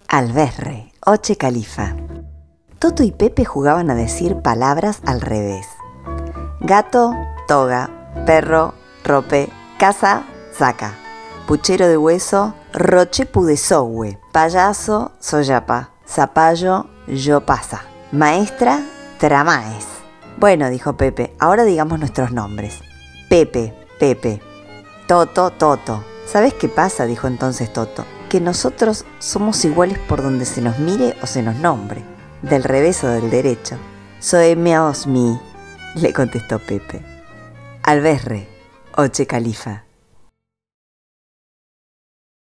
Alberre, Oche Califa. Toto y Pepe jugaban a decir palabras al revés. Gato, toga, perro, rope, casa, saca. Puchero de hueso, rochepu de sohue. Payaso, soyapa. Zapallo, yo pasa. Maestra, tramaes. Bueno, dijo Pepe, ahora digamos nuestros nombres. Pepe, Pepe. Toto, Toto. ¿Sabes qué pasa?, dijo entonces Toto. Que nosotros somos iguales por donde se nos mire o se nos nombre. Del revés o del derecho. Soemeos mi, le contestó Pepe. Alberre, Oche Califa.